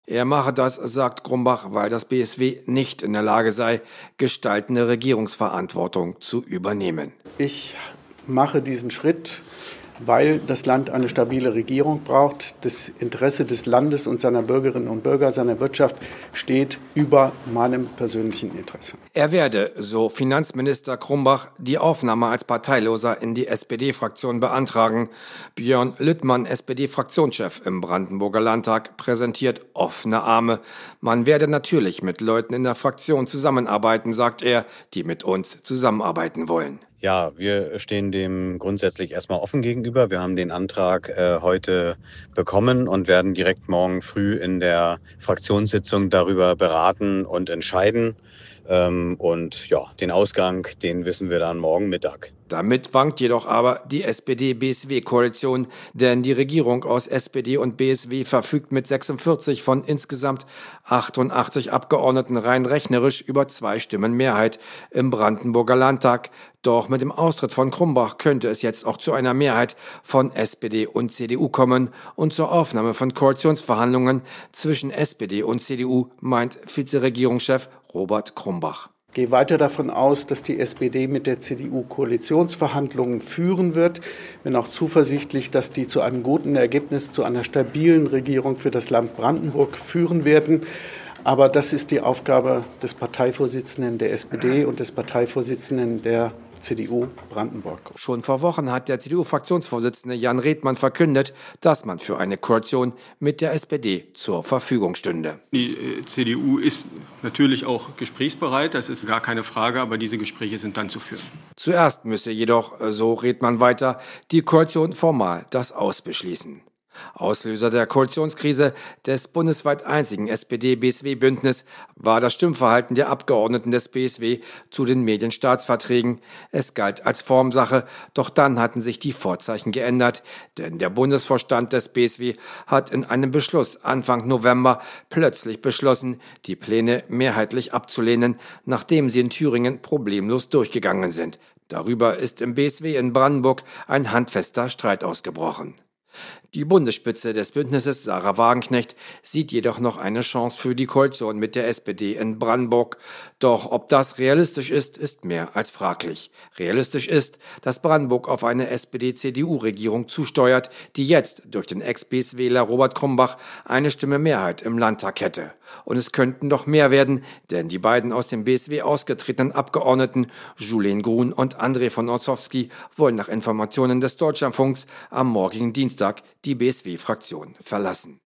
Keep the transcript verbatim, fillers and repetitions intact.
Er mache das, sagt Grumbach, weil das B S W nicht in der Lage sei, gestaltende Regierungsverantwortung zu übernehmen. Ich mache diesen Schritt, weil das Land eine stabile Regierung braucht. Das Interesse des Landes und seiner Bürgerinnen und Bürger, seiner Wirtschaft steht über meinem persönlichen Interesse. Er werde, so Finanzminister Grumbach, die Aufnahme als Parteiloser in die S P D-Fraktion beantragen. Björn Lüttmann, S P D-Fraktionschef im Brandenburger Landtag, präsentiert offene Arme. Man werde natürlich mit Leuten in der Fraktion zusammenarbeiten, sagt er, die mit uns zusammenarbeiten wollen. Ja, wir stehen dem grundsätzlich erstmal offen gegenüber. Wir haben den Antrag äh, heute bekommen und werden direkt morgen früh in der Fraktionssitzung darüber beraten und entscheiden. Ähm, und ja, den Ausgang, den wissen wir dann morgen Mittag. Damit wankt jedoch aber die S P D-B S W-Koalition, denn die Regierung aus S P D und B S W verfügt mit sechsundvierzig von insgesamt achtundachtzig Abgeordneten rein rechnerisch über zwei Stimmen Mehrheit im Brandenburger Landtag. Doch mit dem Austritt von Grumbach könnte es jetzt auch zu einer Mehrheit von S P D und C D U kommen und zur Aufnahme von Koalitionsverhandlungen zwischen S P D und C D U, meint Vizeregierungschef Robert Grumbach. Ich gehe weiter davon aus, dass die S P D mit der C D U Koalitionsverhandlungen führen wird. Bin auch zuversichtlich, dass die zu einem guten Ergebnis, zu einer stabilen Regierung für das Land Brandenburg führen werden. Aber das ist die Aufgabe des Parteivorsitzenden der S P D und des Parteivorsitzenden der C D U Brandenburg. Schon vor Wochen hat der C D U-Fraktionsvorsitzende Jan Redmann verkündet, dass man für eine Koalition mit der S P D zur Verfügung stünde. Die C D U ist natürlich auch gesprächsbereit, das ist gar keine Frage, aber diese Gespräche sind dann zu führen. Zuerst müsse jedoch, so Redmann weiter, die Koalition formal das Aus beschließen. Auslöser der Koalitionskrise des bundesweit einzigen S P D-B S W-Bündnis war das Stimmverhalten der Abgeordneten des B S W zu den Medienstaatsverträgen. Es galt als Formsache, doch dann hatten sich die Vorzeichen geändert, denn der Bundesvorstand des B S W hat in einem Beschluss Anfang November plötzlich beschlossen, die Pläne mehrheitlich abzulehnen, nachdem sie in Thüringen problemlos durchgegangen sind. Darüber ist im B S W in Brandenburg ein handfester Streit ausgebrochen. Die Bundesspitze des Bündnisses, Sarah Wagenknecht, sieht jedoch noch eine Chance für die Koalition mit der S P D in Brandenburg. Doch ob das realistisch ist, ist mehr als fraglich. Realistisch ist, dass Brandenburg auf eine S P D-C D U-Regierung zusteuert, die jetzt durch den Ex-B S Wähler Robert Grumbach eine Stimme Mehrheit im Landtag hätte. Und es könnten noch mehr werden, denn die beiden aus dem B S W ausgetretenen Abgeordneten, Julien Grun und André von Ossowski, wollen nach Informationen des Deutschlandfunks am morgigen Dienstag die B S W-Fraktion verlassen.